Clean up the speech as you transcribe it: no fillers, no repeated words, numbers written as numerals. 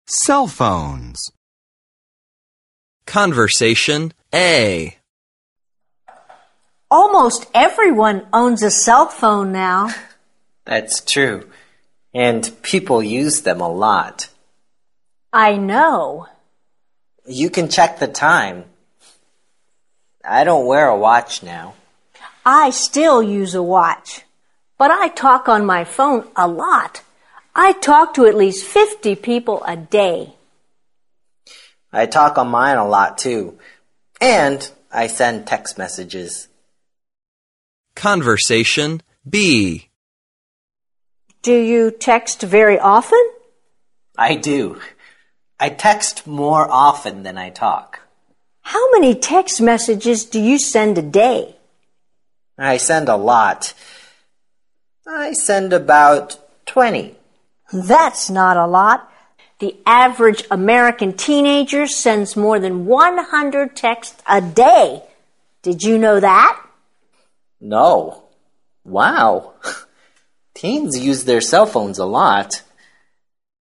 Cell phones. Conversation A. Almost everyone owns a cell phone now. That's true. And people use them a lot. I know. You can check the time. I don't wear a watch now. I still use a watch, but I talk on my phone a lot. I talk to at least 50 people a day. I talk on mine a lot too. And I send text messages. Conversation B. Do you text very often? I do. I text more often than I talk. How many text messages do you send a day? I send a lot. I send about 20. That's not a lot. The average American teenager sends more than 100 texts a day. Did you know that? No. Wow. Teens use their cell phones a lot.